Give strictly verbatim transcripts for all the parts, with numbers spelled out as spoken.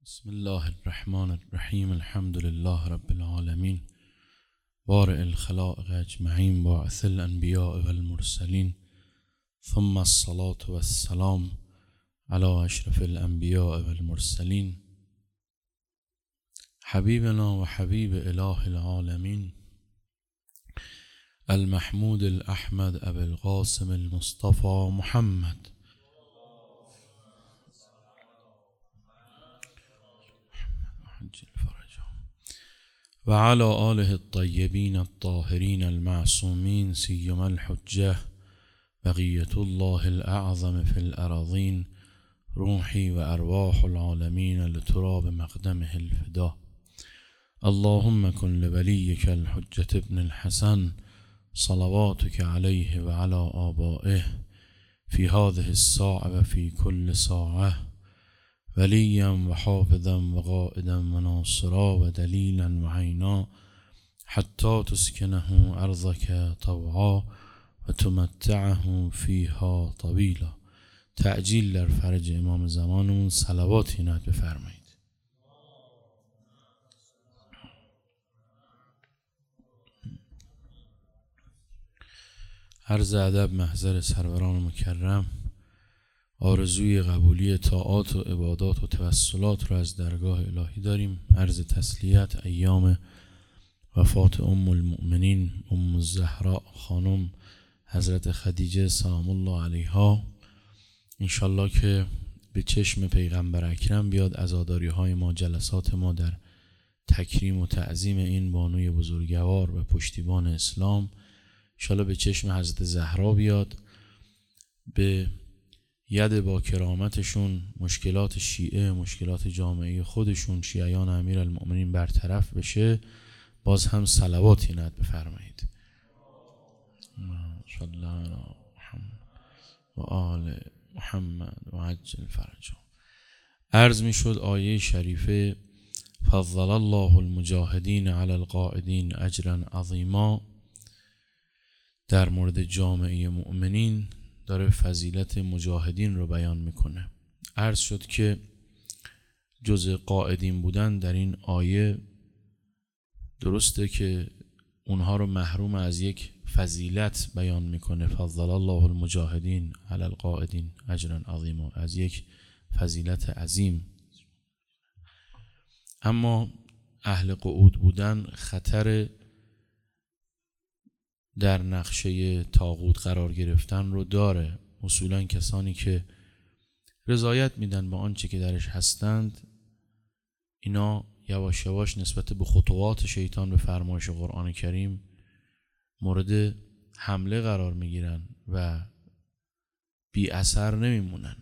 بسم الله الرحمن الرحیم. الحمد لله رب العالمین، بارئ الخلائق اجمعین، باعث الانبیاء والمرسلین، ثم الصلاة والسلام علی اشرف الانبیاء والمرسلین، حبیبنا و حبیب اله العالمین، المحمود الاحمد ابو القاسم المصطفى محمد و علی آله الطیبین الطاهرین المعصومین، سیما الحجة بقیة الله الاعظم فی الأراضین، روحی و ارواح العالمین لتراب مقدمه الفدا. اللهم کن لولیک الحجة ابن الحسن صلواتك علیه و علی آبائه فی هذه الساعة و فی کل ساعة، ولیا و حافظا و قائدا و ناصرا و دلیلا و عینا، حتی تسکنه ارضک طوعا و تمتعه فیها طویلا. تعجیل در فرج امام زمانمون صلواتی عنایت بفرمایید. عرض ادب محضر سروران مکرم، آرزوی قبولی طاعات و عبادات و توسلات را از درگاه الهی داریم. عرض تسلیت ایام وفات ام المؤمنین ام الزهراء خانم حضرت خدیجه سلام الله علیها، انشالله که به چشم پیغمبر اکرم بیاد عزاداری های ما، جلسات ما در تکریم و تعظیم این بانوی بزرگوار و پشتیبان اسلام، انشالله به چشم حضرت زهرا بیاد، به ید با کرامتشون مشکلات شیعه، مشکلات جامعه خودشون شیعیان امیرالمؤمنین برطرف بشه. باز هم صلواتی عنایت بفرمایید. صلی الله علی محمد و آل محمد و عجل فرجهم. عرض می شد آیه شریفه فضل الله المجاهدین علی القاعدین اجرا عظیما در مورد جامعه مؤمنین داره فضیلت مجاهدین رو بیان میکنه. عرض شد که جز قاعدین بودن در این آیه درسته که اونها رو محروم از یک فضیلت بیان میکنه، فضل الله المجاهدین علی القاعدین اجرا عظیما، از یک فضیلت عظیم. اما اهل قعود بودن خطر در نقشه طاغوت قرار گرفتن رو داره. اصولا کسانی که رضایت میدن با آنچه که درش هستند، اینا یواش یواش نسبت به خطوات شیطان به فرمایش قرآن کریم مورد حمله قرار میگیرن و بی اثر نمیمونن.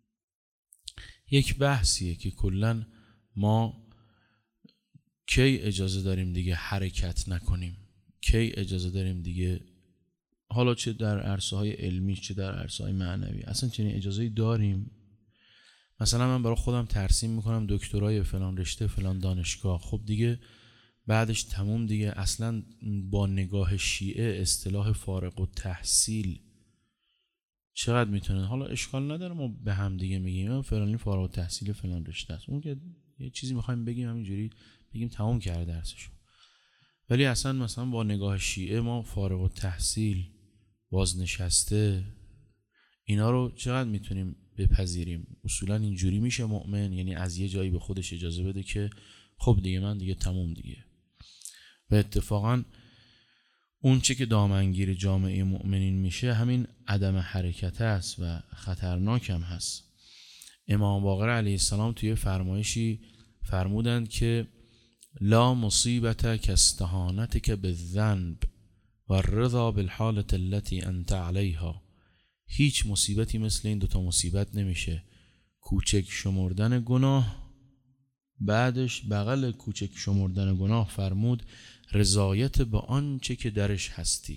یک بحثیه که کلن ما کی اجازه داریم دیگه حرکت نکنیم، کی اجازه داریم دیگه، حالا چه در عرصه های علمی چه در عرصه های معنوی، اصلا چنین اجازه‌ای داریم؟ مثلا من برای خودم ترسیم میکنم دکترای فلان رشته فلان دانشگاه، خب دیگه بعدش تموم دیگه. اصلا با نگاه شیعه اصطلاح فارغ التحصیل چقدر میتونه، حالا اشکال نداره ما به هم دیگه میگیم فلانی فارغ التحصیل فلان رشته است، اون که یه چیزی میخوایم بگیم همینجوری بگیم تموم کرده درسشو. ولی اصلا مثلا با نگاه شیعه ما فارغ التحصیل، بازنشسته، اینا رو چقدر میتونیم بپذیریم؟ اصولا اینجوری میشه مؤمن، یعنی از یه جایی به خودش اجازه بده که خب دیگه من دیگه تموم دیگه. و اتفاقا اون چه که دامنگیر جامعه مؤمنین میشه همین عدم حرکت است و خطرناک هم هست. امام باقر علیه السلام توی فرمایشی فرمودند که لا مصیبت کاستهانتک بالذنب و الرضا بالحالة التي انت علیها. هیچ مصیبتی مثل این دوتا مصیبت نمیشه. کوچک شمردن گناه، بعدش بغل کوچک شمردن گناه فرمود رضایت به آنچه که درش هستی.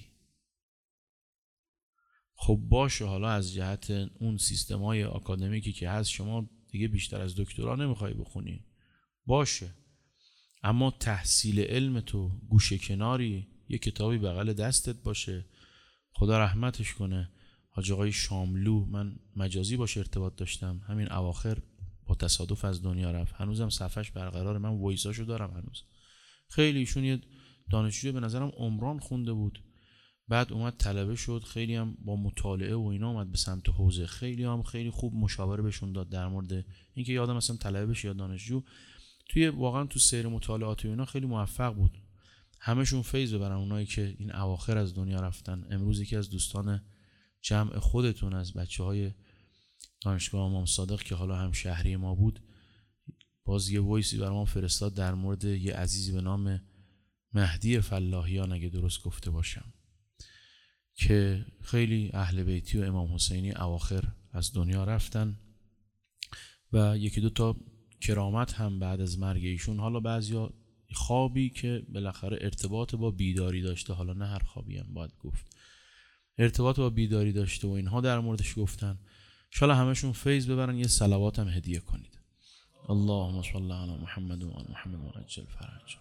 خب باشه، حالا از جهت اون سیستمای آکادمیکی که هست شما دیگه بیشتر از دکترا نمیخوای بخونی، باشه، اما تحصیل علم تو گوشه کناری یه کتابی بغل دستت باشه. خدا رحمتش کنه حاج آقای شاملو، من مجازی باشه ارتباط داشتم همین اواخر با تصادف از دنیا رفت. هنوزم صفحش برقراره، من وایساشو دارم هنوز. خیلی ایشون یه دانشجوی به نظرم عمران خونده بود، بعد اومد طلبه شد، خیلی هم با مطالعه و اینا اومد به سمت حوزه، خیلی هم خیلی خوب مشاوره بهشون داد در مورد اینکه یادم مثلا طلبه بشه یا دانشجو. توی واقعا تو سیر مطالعات و اینا خیلی موفق بود. همشون فیض ببرن اونایی که این اواخر از دنیا رفتن. امروز یکی از دوستان جمع خودتون از بچه‌های دانشگاه امام صادق که حالا هم شهری ما بود، باز یه وایسی برام فرستاد در مورد یه عزیزی به نام مهدی فلاحیان اگه درست گفته باشم، که خیلی اهل بیتی و امام حسینی اواخر از دنیا رفتن و یکی دو تا کرامت هم بعد از مرگ ایشون. حالا بعضیا خوابی که بالاخره ارتباط با بیداری داشته، حالا نه هر خوابی هم باید گفت، ارتباط با بیداری داشته و اینها در موردش گفتن. ان شاءالله همشون فیض ببرن. یه صلوات هم هدیه کنید. اللهم صل علی محمد و آل محمد و عجل فرج.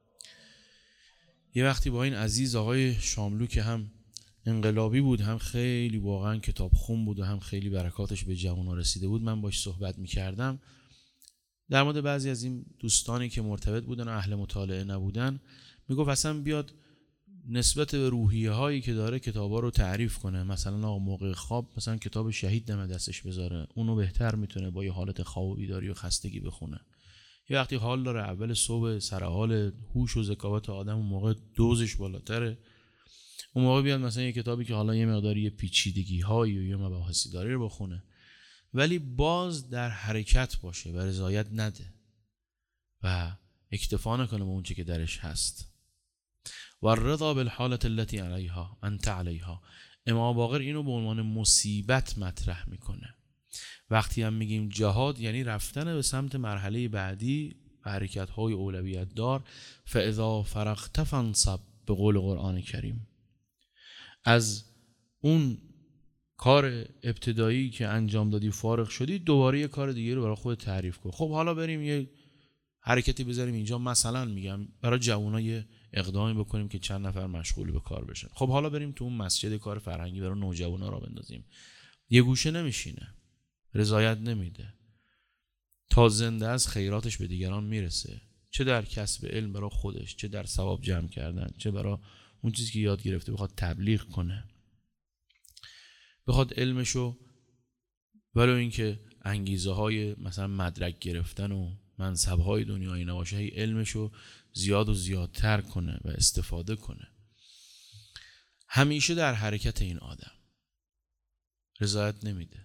یه وقتی با این عزیز آقای شاملو که هم انقلابی بود، هم خیلی واقعا کتاب خون بود و هم خیلی برکاتش به جوونا رسیده بود، من باش صحبت می‌کردم در مورد بعضی از این دوستانی که مرتبط بودن و اهل مطالعه نبودن. میگفت اصلا بیاد نسبت به روحیه هایی که داره کتابا رو تعریف کنه. مثلا آقا موقع خواب مثلا کتاب شهید دم دستش بذاره، اونو بهتر میتونه با یه حالت خواب و بیداری و خستگی بخونه. یه وقتی حال داره اول صبح سر حال هوش و ذکاوت آدم، اون موقع دوزش بالاتره، اون موقع بیاد مثلا یه کتابی که حالا یه مقداری پیچیدگی هایی و یه مباحثی داره رو بخونه، ولی باز در حرکت باشه و رضایت نده و اکتفا نکنه به اون چی که درش هست. و الرضا بالحالت التي علیها انت علیها. امام باقر اینو به عنوان مصیبت مطرح میکنه. وقتی هم میگیم جهاد یعنی رفتن به سمت مرحله بعدی و حرکت های اولویت دار. فاذا فرغت فانصب، به قول قرآن کریم. از اون کار ابتدایی که انجام دادی فارغ شدی، دوباره یه کار دیگه رو برای خود تعریف کن. خب حالا بریم یه حرکتی بذاریم اینجا، مثلا میگم برای جوونا یه اقدامی بکنیم که چند نفر مشغول به کار بشن. خب حالا بریم تو اون مسجد کار فرهنگی برای نوجوانا را بندازیم. یه گوشه نمیشینه، رضایت نمیده تا زنده از خیراتش به دیگران میرسه، چه در کسب علم برای خودش، چه در ثواب جمع کردن، چه برای اون چیزی که یاد گرفته بخواد تبلیغ کنه، بخواد علمشو ولو اینکه انگیزه های مثلا مدرک گرفتن و منصب های دنیایی نباشه، هی علمشو زیاد و زیادتر کنه و استفاده کنه. همیشه در حرکت این آدم رضایت نمیده.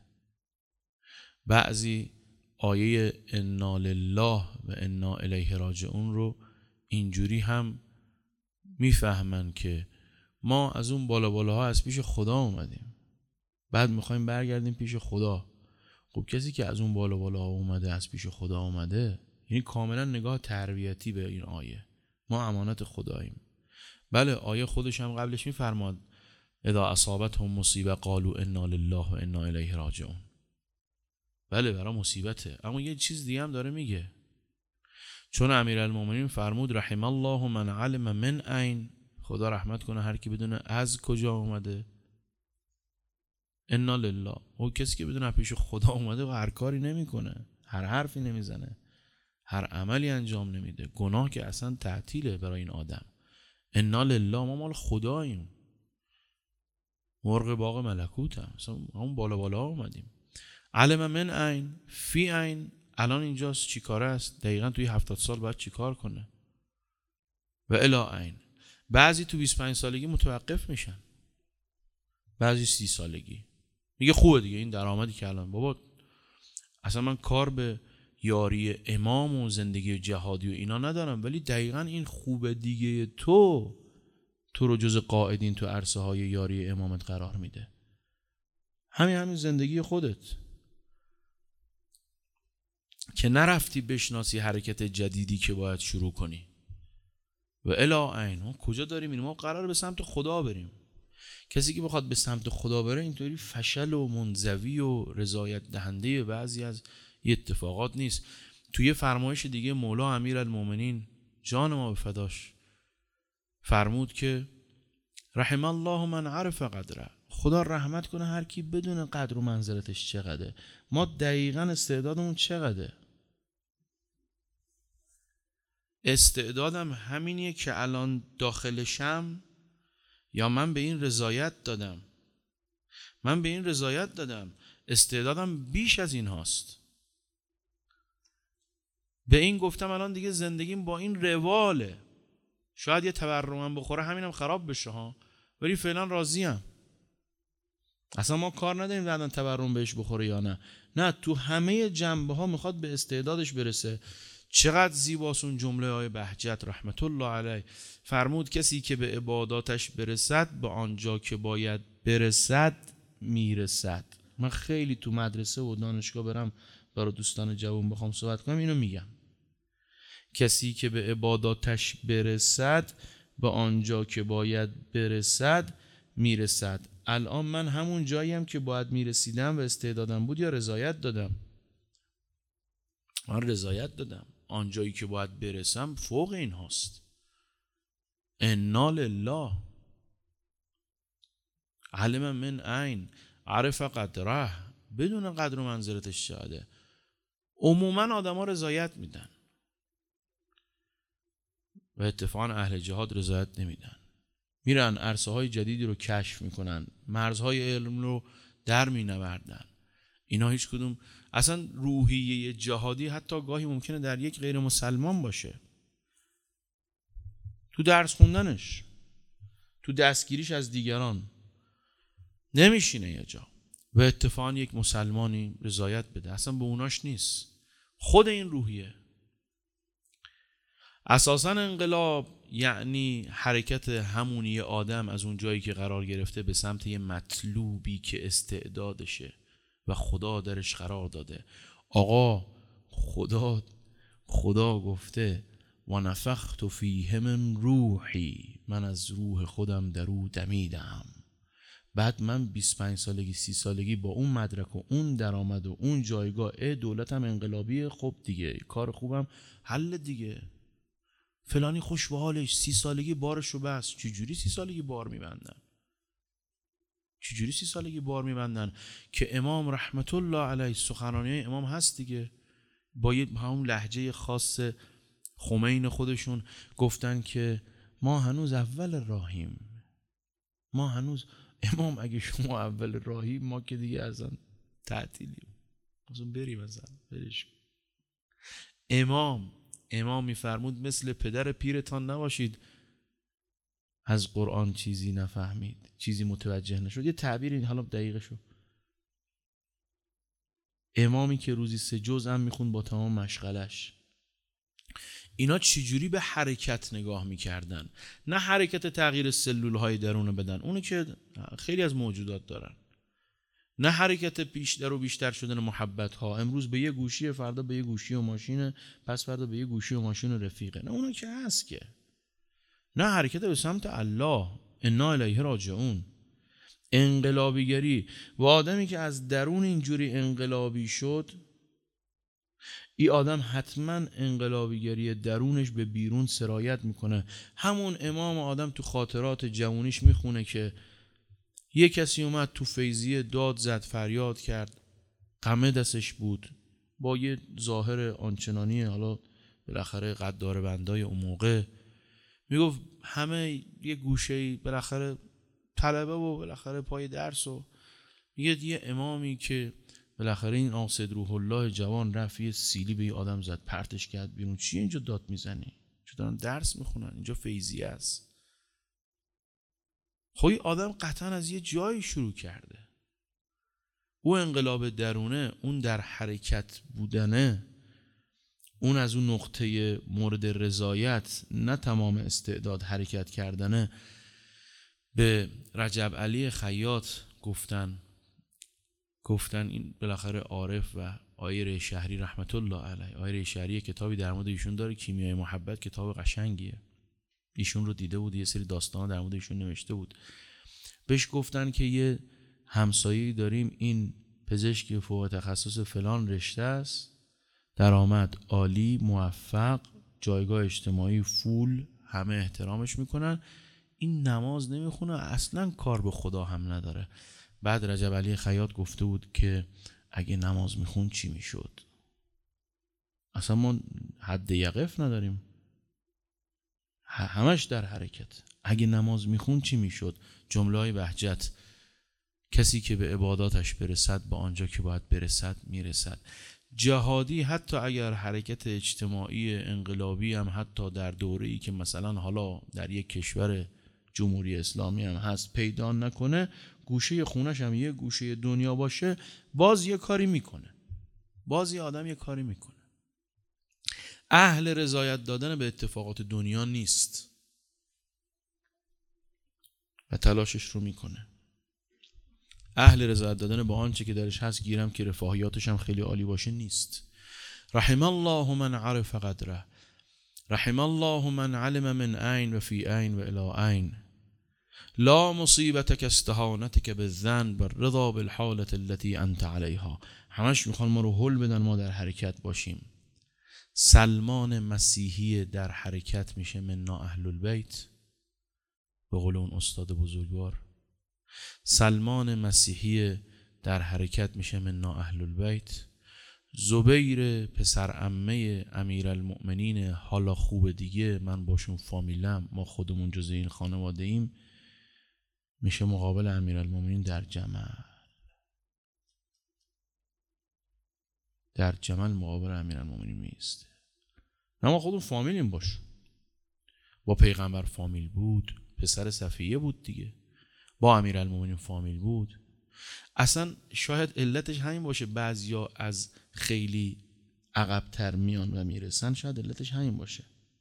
بعضی آیه انا لله و انا الیه راجعون رو اینجوری هم میفهمن که ما از اون بالا بالاها از پیش خدا اومدیم، بعد میخوایم برگردیم پیش خدا. خب کسی که از اون بالا بالاها اومده، از پیش خدا اومده، یعنی کاملا نگاه تربیتی به این آیه. ما امانت خداییم. بله آیه خودش هم قبلش میفرماد اذا اصابتهم مصیبه قالوا انا لله و انا الیه راجعون. بله برای مصیبته، اما یه چیز دیگه هم داره میگه. چون امیرالمومنین فرمود رحم الله من علم من این، خدا رحمت کنه هر کی بدونه از کجا اومده. انا لله، او کسی که بدونه پیش خدا اومده و هر کاری نمیکنه، هر حرفی نمیزنه، هر عملی انجام نمیده، گناه که اصلا تعطیله برای این آدم. انا لله، ما مال خداییم، مرغ باغ ملکوتم، مثلا همون بالا بالا اومدیم. علم من این فی این، الان اینجاست چی کاره است؟ دقیقا توی هفتاد سال باید چی کار کنه؟ و الا این. بعضی تو بیست و پنج سالگی متوقف میشن، بعضی سی سالگی. میگه خوبه دیگه این درآمدی که الان، بابا اصلا من کار به یاری امام و زندگی جهادی و اینا ندارم، ولی دقیقا این خوبه دیگه تو تو رو جز قائدین تو عرصه های یاری امامت قرار میده. همین همین زندگی خودت که نرفتی بشناسی حرکت جدیدی که باید شروع کنی. و الا عین، ما کجا داریم این؟ ما قرار به سمت خدا بریم. کسی که بخواد به سمت خدا بره اینطوری فشل و منزوی و رضایت دهنده بعضی از اتفاقات نیست. توی فرمایش دیگه مولا امیرالمومنین جان ما به فداش فرمود که رحم الله من عرف قدره، خدا رحمت کنه هر کی بدون قدر و منزلتش چقدره. ما دقیقاً استعدادمون چقدره. استعدادم همینیه که الان داخلشم یا من به این رضایت دادم؟ من به این رضایت دادم. استعدادم بیش از این هاست. به این گفتم الان دیگه زندگیم با این رواله. شاید یه تورمم بخوره همینم خراب بشه ها، ولی فعلا راضیم. اصلا ما کار نداریم بعدن تورم بهش بخوره یا نه. نه، تو همه جنبه ها میخواد به استعدادش برسه. چقدر زیباست اون جمله های بهجت رحمت الله علیه فرمود کسی که به عباداتش برسد به آنجا که باید برسد میرسد. من خیلی تو مدرسه و دانشگاه برم برای دوستان جوان بخوام صحبت کنم اینو میگم. کسی که به عباداتش برسد به آنجا که باید برسد میرسد. الان من همون جاییم که باید میرسیدم و استعدادم بود یا رضایت دادم؟ من رضایت دادم. آنجایی که باید برسم فوق این هاست. انا لله علم من عین عرف قدره. بدون قدر و منزلتش چقدره. عموما آدم ها رضایت میدن و اتفاقا اهل جهاد رضایت نمیدن. میرن عرصه های جدیدی رو کشف میکنن، مرزهای علم رو در مینوردن. اینا هیچ کدوم اصلا روحیه جهادی حتی گاهی ممکنه در یک غیر مسلمان باشه. تو درس خوندنش، تو دستگیریش از دیگران نمیشینه یه جا و اتفاقا یک مسلمانی رضایت بده. اصلا به اوناش نیست. خود این روحیه. اساساً انقلاب یعنی حرکت همونی آدم از اون جایی که قرار گرفته به سمت یه مطلوبی که استعدادشه و خدا درش قرار داده. آقا خدا خدا گفته و نفخت فیه من روحی، من از روح خودم در او دمیدم. بعد من بیست و پنج سالگی سی سالگی با اون مدرک و اون درآمد و اون جایگاه دولتم انقلابیه، خب دیگه کار خوبم حل دیگه. فلانی خوش به حالش سی سالگی بارشو بس. چجوری سی سالگی بار میبندن؟ چجوری سی سالگی بار میبندن؟ که امام رحمت الله علیه سخنرانی امام هست دیگه، با یه همون لهجه خاص خمین خودشون گفتن که ما هنوز اول راهیم. ما هنوز امام اگه شما اول راهی ما که دیگه اصلا تعطیلیم، اصلا بریم اصلا برش. امام امام میفرمود مثل پدر پیرتان نباشید از قرآن چیزی نفهمید، چیزی متوجه نشد. یه تعبیر این حالا دقیقه شو. امامی که روزی سه جزء هم میخوند با تمام مشغلش. اینا چجوری به حرکت نگاه میکردن؟ نه حرکت تغییر سلولهای درون بدن، اونو که خیلی از موجودات دارن. نه حرکت بیشتر و بیشتر شدن محبت ها، امروز به یه گوشی، فردا به یه گوشی و ماشین، پس فردا به یه گوشی و ماشین و رفیقه. نه اونو که هست که. نه حرکت به سمت الله، انا الیه راجعون. انقلابیگری و آدمی که از درون اینجوری انقلابی شد، این آدم حتما انقلابیگری درونش به بیرون سرایت میکنه. همون امام آدم تو خاطرات جوانیش میخونه که یه کسی اومد تو فیضیه داد زد فریاد کرد، غمه دستش بود، با یه ظاهر آنچنانی حالا بالاخره قدار بندای اون موقع میگفت همه یه گوشه‌ای بالاخره طلبه و بالاخره پای درس و میگه یه امامی که بالاخره این آسد روح الله جوان رفت یه سیلی به یه آدم زد پرتش کرد بیرون. چیه اینجا داد میزنی؟ چون دارن درس میخونن، اینجا فیضیه است. خب این آدم قطعا از یه جایی شروع کرده. او انقلاب درونه، اون در حرکت بودنه، اون از اون نقطه مورد رضایت، نه تمام استعداد حرکت کردنه. به رجب علی خیاط گفتن گفتن این بالاخره عارف و آیه شهری رحمت الله علیه، آیه شهری کتابی در مورد ایشون داره، کیمیای محبت، کتاب قشنگیه. ایشون رو دیده بود، یه سری داستان در مورد ایشون نوشته بود. بهش گفتن که یه همسایه‌ای داریم، این پزشک فوق تخصص فلان رشته است، درآمد عالی، موفق، جایگاه اجتماعی فول، همه احترامش میکنن. این نماز نمیخونه، اصلا کار به خدا هم نداره. بعد رجب علی خیاط گفته بود که اگه نماز میخون چی میشد؟ اصلا ما حد یقف نداریم، همش در حرکت. اگه نماز میخون چی میشد؟ جمله های بهجت: کسی که به عباداتش برسد به آنجا که باید برسد میرسد. جهادی حتی اگر حرکت اجتماعی انقلابی هم حتی در دوره‌ای که مثلا حالا در یک کشور جمهوری اسلامی هم هست پیدا نکنه، گوشه خونش هم یه گوشه دنیا باشه، باز یه کاری میکنه، باز یه آدم یه کاری میکنه. اهل رضایت دادن به اتفاقات دنیا نیست و تلاشش رو میکنه. اهل رضایت دادن با آنچه که درش هست، گیرم که رفاهیاتش هم خیلی عالی باشه، نیست. رحم الله من عرف قدره، رحم الله من علم من عین و فی عین و الی عین. لا مصیبتک استهانتک بالذنب بالرضا بالحالة التي انت علیها. همش میخوان ما رو هل بدن ما در حرکت باشیم. سلمان مسیحی در حرکت میشه منا اهل البیت، به قول اون استاد بزرگوار. سلمان مسیحی در حرکت میشه منا اهل البیت. زبیر پسر عمه امیرالمؤمنین، حالا خوب دیگه، من باشون فامیلم، ما خودمون جزء این خانواده ایم، میشه مقابل امیرالمؤمنین در جمل. در جمل مقابل امیرالمؤمنین میسته. نه ما خودمون فامیلیم باش. با پیغمبر فامیل بود، پسر صفیه بود دیگه، با امیرالمؤمنین فامیل بود. اصلا شاید علتش همین باشه بعضیا از خیلی عقب‌تر میان و میرسن، شاید علتش همین باشه.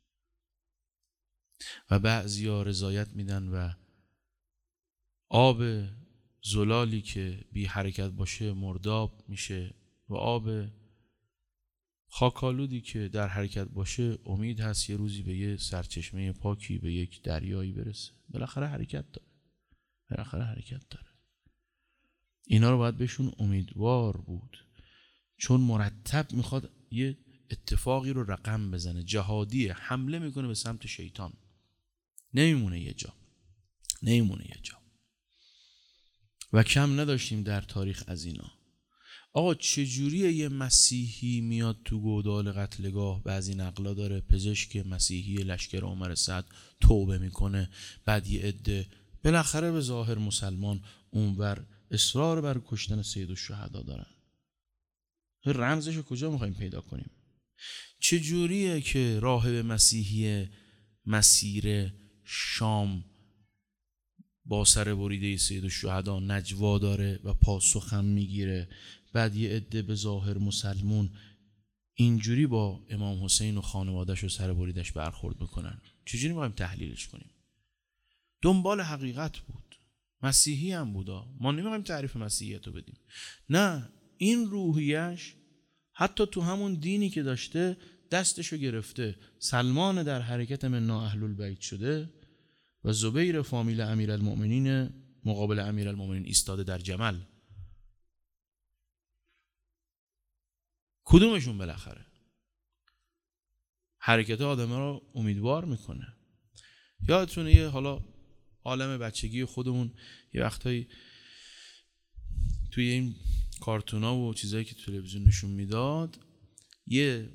و بعضیا رضایت میدن و آب زلالی که بی حرکت باشه مرداب میشه و آب خاکالودی که در حرکت باشه امید هست یه روزی به یه سرچشمه پاکی، به یک دریایی برسه. بالاخره حرکت داره، بالاخره حرکت داره. اینا رو باید بهشون امیدوار بود، چون مرتب میخواد یه اتفاقی رو رقم بزنه. جهادیه، حمله میکنه به سمت شیطان، نمیمونه یه جا، نمیمونه یه جا. و کم نداشتیم در تاریخ از اینا. آقا چجوریه یه مسیحی میاد تو گودال قتلگاه؟ بعضی نقلا داره پزشک مسیحی لشکر عمر سعد توبه میکنه، بعد یه عده بالاخره به ظاهر مسلمان اونور اصرار بر کشتن سید الشهدا دارن. رمزشو کجا میخوایم پیدا کنیم؟ چجوریه که راهب مسیحی مسیر شام با سر بریده سید الشهدا نجوا داره و پاسخ هم میگیره، بعد یه عده به ظاهر مسلمون اینجوری با امام حسین و خانواده‌اش و سر بریدش برخورد میکنن؟ چجوری میخوایم تحلیلش کنیم؟ دنبال حقیقت بود، مسیحی هم بودا، ما نمیخوایم تعریف مسیحیت رو بدیم، نه، این روحیش حتی تو همون دینی که داشته دستشو گرفته، سلمان در حرکت منا اهل البیت شده و زبیر فامیل امیرالمؤمنین مقابل امیرالمؤمنین ایستاده در جمل. کدومشون بالاخره حرکت آدم رو امیدوار میکنه؟ یادتونه یه حالا عالم بچگی خودمون یه وقتایی توی این کارتونا و چیزایی که تلویزیون نشون میداد، یه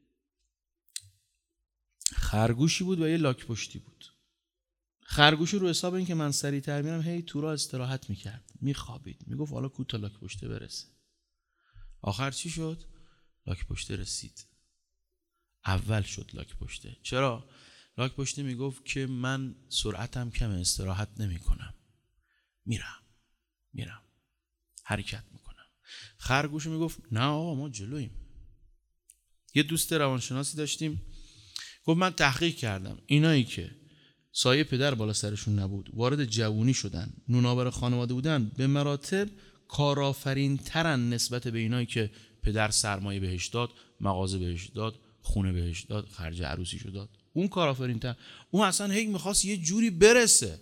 خرگوشی بود و یه لاک پشتی بود. خرگوشی رو حساب این که من سریع‌تر میرم هی تو را استراحت میکرد، میخوابید، میگفت حالا کو تا لاک پشته برسه. آخر چی شد؟ لاک پشته رسید، اول شد لاک پشته. چرا؟ لاک پشته میگفت که من سرعتم کمه، استراحت نمی کنم، میرم میرم حرکت میکنم. خرگوش میگفت نه آقا ما جلویم. یه دوست روانشناسی داشتیم، گفت من تحقیق کردم، اینایی که سایه پدر بالا سرشون نبود وارد جوونی شدن، نونآور خانواده بودن، به مراتب کارآفرین ترن نسبت به اینایی که پدر سرمایه بهش داد، مغازه بهش داد، خونه بهش داد، خرج عروسیشو داد. اون کارآفرین تر، اون اصلا هی میخواست یه جوری برسه.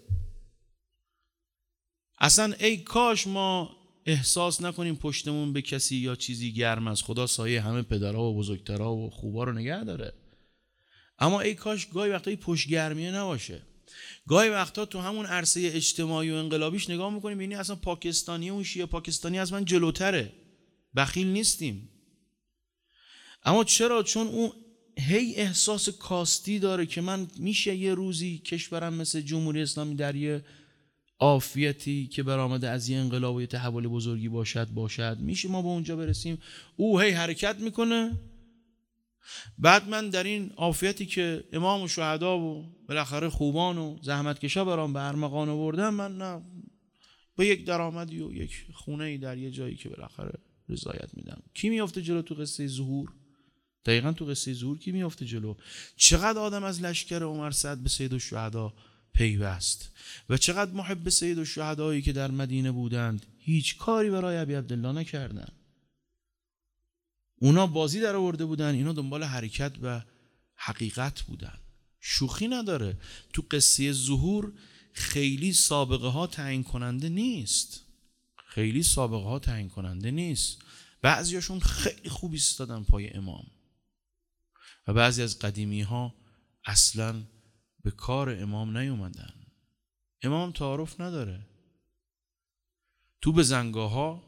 اصلا ای کاش ما احساس نکنیم پشتمون به کسی یا چیزی گرم از خدا سایه همه پدرها و بزرگترها و خوبا رو نگه داره. اما ای کاش گاهی وقتایی پشت گرمیه نباشه. گاهی وقتا تو همون عرصه اجتماعی و انقلابیش نگاه میکنیم ببینی اصلا پاکستانی اون شیعه پاکستانی از من جلوتره. بخیل نیستیم. اما چرا؟ چون اون هی احساس کاستی داره که من میشه یه روزی کشورم مثل جمهوری اسلامی در یه عافیتی که برآمده از یه انقلاب و یه تحول بزرگی باشد باشد میشه ما به اونجا برسیم. او هی حرکت میکنه. بعد من در این عافیتی که امام و شهدا و بالاخره خوبان و زحمتکشا برام به ارمغان آوردن، من نه با یک درآمدی و یک خونه‌ای در یه جایی که بالاخره رضایت میدم. کی میافته جلو تو قصه ظهور؟ دقیقاً تو قصه ظهور کی میافته جلو؟ چقدر آدم از لشکر عمر سعد به سید الشهدا پیوست و چقدر محب سید الشهدایی که در مدینه بودند هیچ کاری برای ابی عبدالله نکردن. اونا بازی در آورده بودن، اینا دنبال حرکت و حقیقت بودن. شوخی نداره. تو قصه ظهور خیلی سابقه ها تعیین کننده نیست. خیلی سابقه ها تعیین کننده نیست. بعضیاشون خیلی خوب ایستادن پای امام و بعضی از قدیمی ها اصلاً به کار امام نیومدن. امام تعارف نداره. تو به زنگاه ها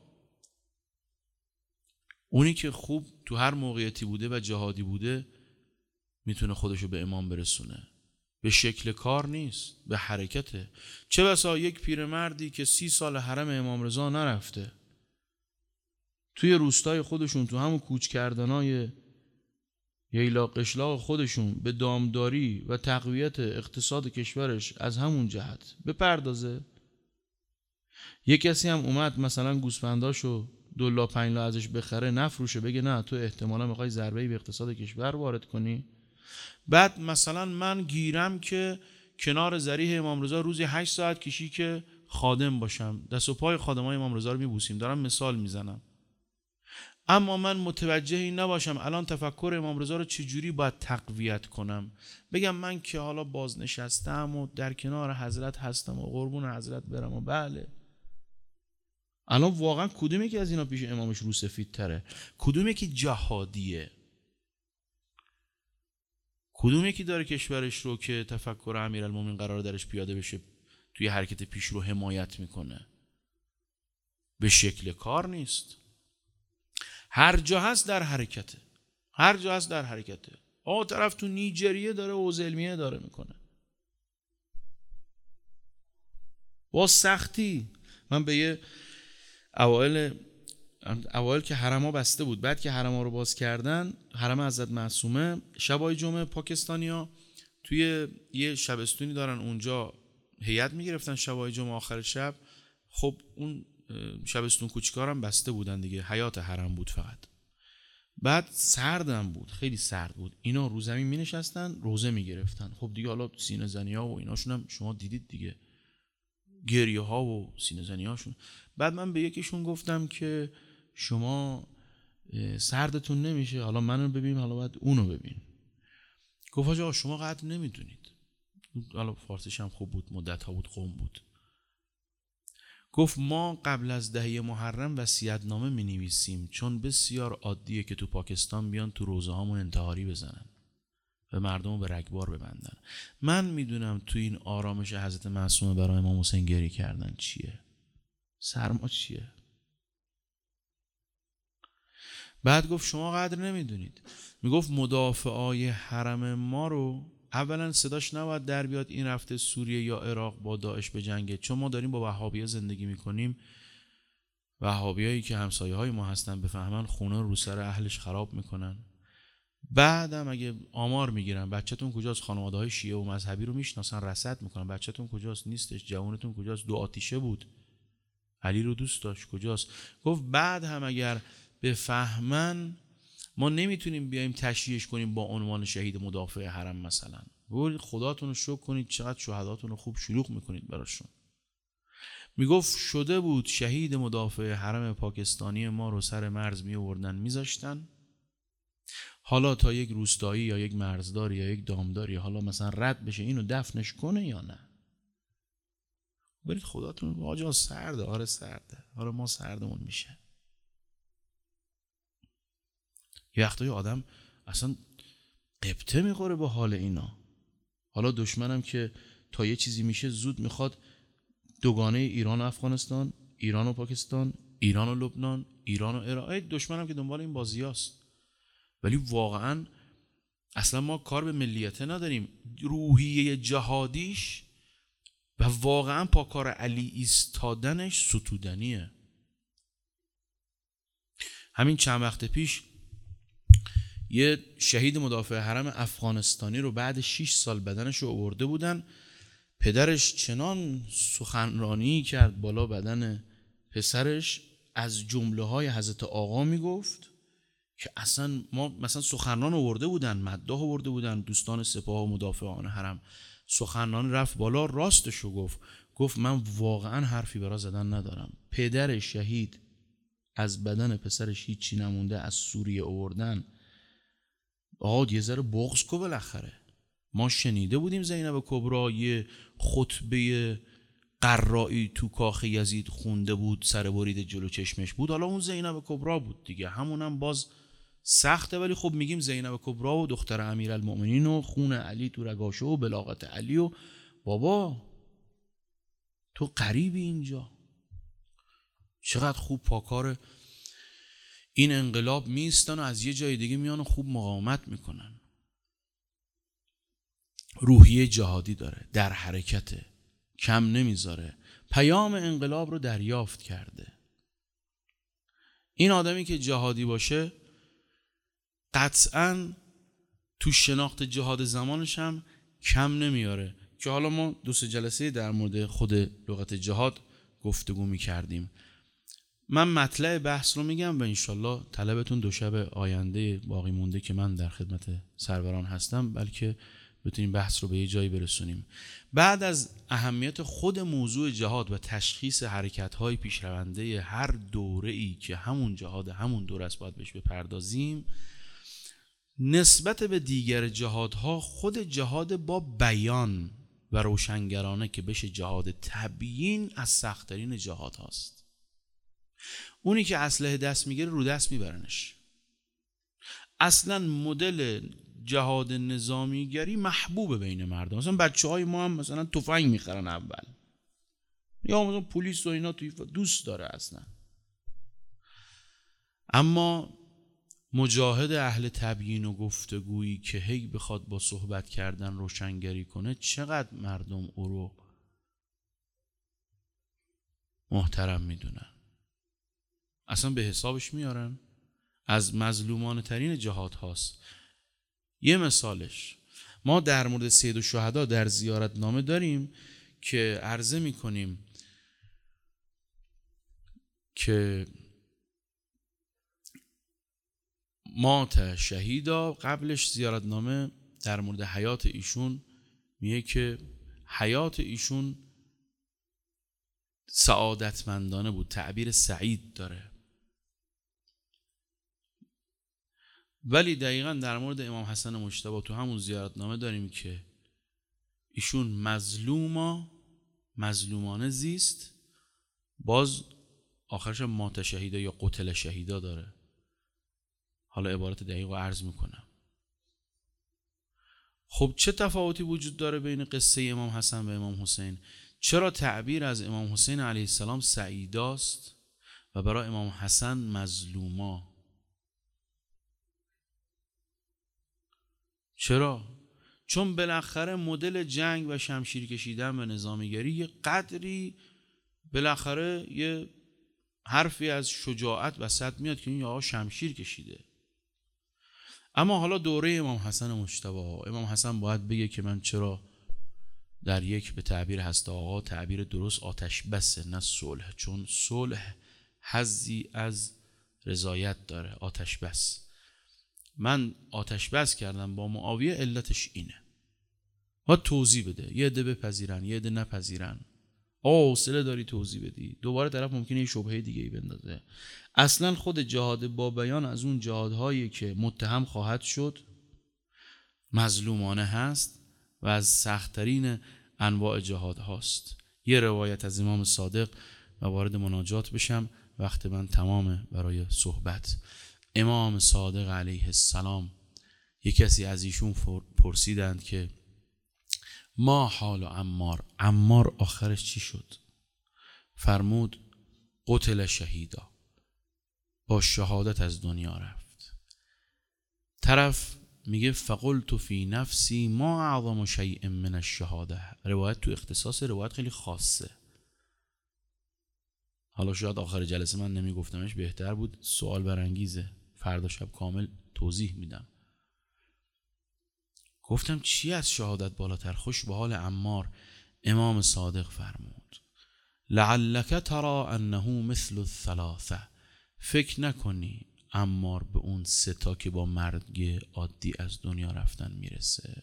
اونی که خوب تو هر موقعیتی بوده و جهادی بوده میتونه خودشو به امام برسونه. به شکل کار نیست، به حرکته. چه بسا یک پیرمردی که سی سال حرم امام رضا نرفته، توی روستای خودشون تو همون کوچ کردنای ییلا قشلاق خودشون به دامداری و تقویت اقتصاد کشورش از همون جهت بپردازه. یک کسی هم اومد مثلا گوسفنداشو دولا پنجلا ازش بخره نفروشه، بگه نه تو احتمالا میخوای ضربه‌ای به اقتصاد کشور وارد کنی. بعد مثلا من گیرم که کنار ذریح امام رضا روزی هشت ساعت کشی که خادم باشم، دست و پای خادمای امام رضا رو میبوسیم. دارم مثال میزنم. اما من متوجه این نباشم الان تفکر امام رضا رو چجوری باید تقویت کنم. بگم من که حالا بازنشستم و در کنار حضرت هستم و قربون حضرت برم و بله. الان واقعا کدومی که از اینا پیش امامش رو سفید تره؟ کدومی که جهادیه؟ کدومی که داره کشورش رو که تفکر امیرالمومنین قرار درش پیاده بشه توی حرکت پیش رو حمایت میکنه؟ به شکل کار نیست. هر جا هست در حرکته. هر جا هست در حرکته. آه طرف تو نیجریه داره اوزلمیه داره میکنه با سختی. من به یه اوائل اوائل که حرم‌ها بسته بود، بعد که حرم‌ها رو باز کردن، حرم حضرت معصومه، شبای جمعه پاکستانی‌ها توی یه شبستونی دارن اونجا هیئت میگرفتن شبای جمعه آخر شب. خب اون شبستون کوچیکارم بسته بودن دیگه، حیات حرم بود فقط. بعد سردم بود، خیلی سرد بود. اینا رو زمین می نشستن روزه می گرفتن. خب دیگه حالا سینه زنی ها و ایناشون هم شما دیدید دیگه، گریه ها و سینه زنی هاشون. بعد من به یکیشون گفتم که شما سردتون نمیشه؟ حالا منو ببین، حالا باید اونو ببین. گفت آقا شما قدر نمیدونید. حالا فارسیش هم خوب بود، مدت ها بود، قوم بود. گفت ما قبل از دهه محرم وصیت‌نامه می‌نویسیم چون بسیار عادیه که تو پاکستان بیان تو روزه هامون انتحاری بزنن و مردم رو به رگبار ببندن. من میدونم تو این آرامش حضرت معصومه برای امام حسین گریه کردن چیه، سرما چیه. بعد گفت شما قدر نمیدونید. میگفت مدافعای حرم ما رو اولا صداش نباید در بیاد این رفته سوریه یا عراق با داعش به جنگه، چون ما داریم با وهابی‌ها زندگی میکنیم. وهابیایی که همسایه های ما هستن بفهمن خونه رو سر اهلش خراب میکنن. بعدم اگه آمار میگیرن بچه‌تون کجاست، خانواده های شیعه و مذهبی رو میشناسن، رصد میکنن بچه‌تون کجاست، نیستش، جوانتون کجاست، دو آتیشه بود، علی رو دوست داشت، کجاست. گفت بعد هم اگر بفهمن ما نمیتونیم بیایم تشییعش کنیم با عنوان شهید مدافع حرم مثلا. بگید خداتون رو شکر کنید چقدر شهداتون رو خوب شلوغ میکنید براشون. میگفت شده بود شهید مدافع حرم پاکستانی ما رو سر مرز میآوردن میذاشتن، حالا تا یک روستایی یا یک مرزداری یا یک دامداری حالا مثلا رد بشه اینو دفنش کنه یا نه. برید خداتون رو آجا سرده. آره سرده، آره ما سردمون میشه. یه وقتایی آدم اصلا قبطه میخوره با حال اینا. حالا دشمنم که تا یه چیزی میشه زود میخواد دوگانه ایران و افغانستان، ایران و پاکستان، ایران و لبنان، ایران و عراق. دشمنم که دنبال این بازیاست. ولی واقعا اصلا ما کار به ملیت نداریم. روحیه جهادیش و واقعا پا کار علی ایستادنش ستودنیه. همین چند وقت پیش یه شهید مدافع حرم افغانستانی رو بعد شش سال بدنش رو آورده بودن. پدرش چنان سخنرانی کرد بالا بدن پسرش، از جمله های حضرت آقا میگفت که اصلا ما مثلا سخنران آورده بودن، مداح آورده بودن، دوستان سپاه و مدافعان حرم، سخنران رفت بالا راستشو گفت، گفت من واقعا حرفی برای زدن ندارم. پدر شهید از بدن پسرش هیچی نمونده، از سوریه آوردن. آقا یه ذره بغض کو بالاخره. ما شنیده بودیم زینب کبرا یه خطبه قرایی تو کاخ یزید خونده بود، سر برید جلو چشمش بود. حالا اون زینب کبرا بود دیگه، همونم باز سخته. ولی خب میگیم زینب کبرا و دختر امیرالمؤمنین و خون علی تو رگاشه و بلاغت علی. و بابا تو غریبی اینجا. چقدر خوب پاکار این انقلاب میستن و از یه جای دیگه میان و خوب مقاومت میکنن. روحیه جهادی داره، در حرکته، کم نمیذاره، پیام انقلاب رو دریافت کرده. این آدمی که جهادی باشه قطعاً تو شناخت جهاد زمانش هم کم نمیاره، که حالا ما دو سه جلسه در مورد خود لغت جهاد گفتگو میکردیم. من مطلع بحث رو میگم و انشالله طلبتون دو شب آینده باقی مونده که من در خدمت سروران هستم، بلکه بتونیم بحث رو به یه جایی برسونیم. بعد از اهمیت خود موضوع جهاد و تشخیص حرکت‌های پیشرونده هر دوره‌ای که همون جهاد همون دوره است باید بهش بپردازیم، نسبت به دیگر جهادها خود جهاد با بیان و روشنگرانه که بشه جهاد تبیین از سخت‌ترین جهاد هاست. اونی که اسلحه دست میگیره رو دست میبرنش. اصلا مدل جهاد نظامیگری محبوب بین مردم. مثلا بچه های ما هم مثلا تفنگ میخرن اول، یا مثلا پلیس و اینا توی دوست داره اصلا. اما مجاهد اهل تبیین و گفتگویی که هی بخواد با صحبت کردن روشنگری کنه، چقدر مردم او رو محترم میدونن، اصلا به حسابش میارن. از مظلومان ترین جهاد هاست. یه مثالش، ما در مورد سید الشهدا در زیارت نامه داریم که عرضه میکنیم که مات شهیدا. قبلش زیارت نامه در مورد حیات ایشون میگه که حیات ایشون سعادتمندانه بود، تعبیر سعید داره. ولی دقیقاً در مورد امام حسن مجتبی تو همون زیارتنامه داریم که ایشون مظلوما مظلومانه زیست، باز آخرش مات شهیدا یا قتل شهیدا داره. حالا عبارت دقیق رو عرض میکنم. خب چه تفاوتی وجود داره بین قصه امام حسن و امام حسین؟ چرا تعبیر از امام حسین علیه السلام سعیداست و برای امام حسن مظلوما؟ چرا؟ چون بالاخره مدل جنگ و شمشیر کشیدن و نظامیگری یه قدری بالاخره یه حرفی از شجاعت وسط میاد که این آقا شمشیر کشیده. اما حالا دوره امام حسن مجتبی، امام حسن باید بگه که من چرا در یک، به تعبیر هست آقا، تعبیر درست آتش بسه نه صلح، چون صلح حظی از رضایت داره. آتش بس، من آتش بس کردم با معاویه، علتش اینه. باید توضیح بده، یه عده بپذیرن یه عده نپذیرن. آه حوصله داری توضیح بدی، دوباره طرف ممکنه یه شبهه دیگه ای بندازه. اصلا خود جهاد با بیان از اون جهادهایی که متهم خواهد شد مظلومانه هست و از سخت‌ترین انواع جهاد هاست. یه روایت از امام صادق و وارد مناجات بشم، وقت من تمامه برای صحبت. امام صادق علیه السلام، یک کسی از ایشون پرسیدند که ما حال عمار، عمار آخرش چی شد؟ فرمود قتل شهیدا، با شهادت از دنیا رفت. طرف میگه فقلت فی نفسی ما اعظم شیء من الشهاده. روایت تو اختصاص روایت خیلی خاصه، حالا شاید آخر جلسه من نمیگفتمش، بهتر بود، سوال برانگیزه، فردا شب کامل توضیح میدم. گفتم چی از شهادت بالاتر؟ خوش به حال عمار. امام صادق فرمود لعلک ترى انه مثل الثلاثه، فکر نکنی عمار به اون سه تا که با مرگ عادی از دنیا رفتن میرسه.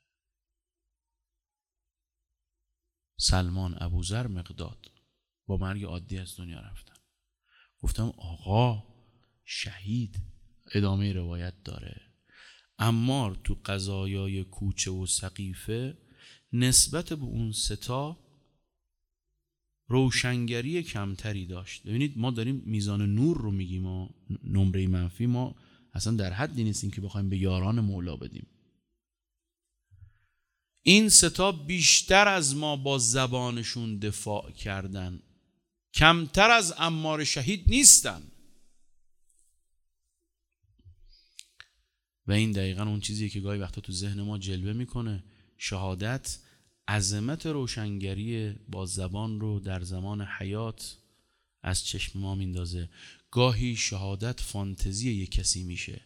سلمان، ابوذر، مقداد با مرگ عادی از دنیا رفتن. گفتم آقا شهید، ادامه روایت داره. عمار تو قضایای کوچه و سقیفه نسبت به اون ستا روشنگری کمتری داشت. ببینید ما داریم میزان نور رو میگیم و نمره منفی، ما اصلا در حدی نیستیم که بخوایم به یاران مولا بدیم. این ستا بیشتر از ما با زبانشون دفاع کردن، کمتر از عمار شهید نیستن. و این دقیقاً اون چیزیه که گاهی وقتا تو ذهن ما جلوه میکنه. شهادت عظمت روشنگری با زبان رو در زمان حیات از چشم ما میندازه. گاهی شهادت فانتزی یک کسی میشه،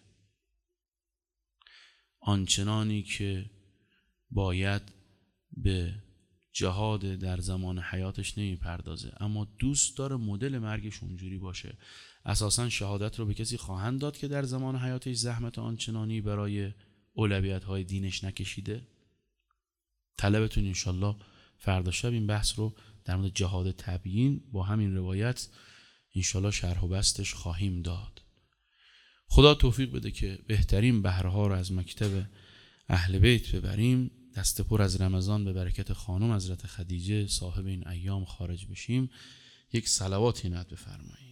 آنچنانی که باید به جهاد در زمان حیاتش نمیپردازه، اما دوست داره مدل مرگش اونجوری باشه. اساساً شهادت رو به کسی خواهند داد که در زمان حیاتش زحمت آنچنانی برای اولویت‌های دینش نکشیده؟ طلبتون انشالله فردا شب این بحث رو در مورد جهاد تبیین با همین روایت انشالله شرح و بستش خواهیم داد. خدا توفیق بده که بهترین بهره‌ها رو از مکتب اهل بیت ببریم، دست پر از رمضان به برکت خانم حضرت خدیجه صاحب این ایام خارج بشیم. یک صلوات عنایت بفرمایید.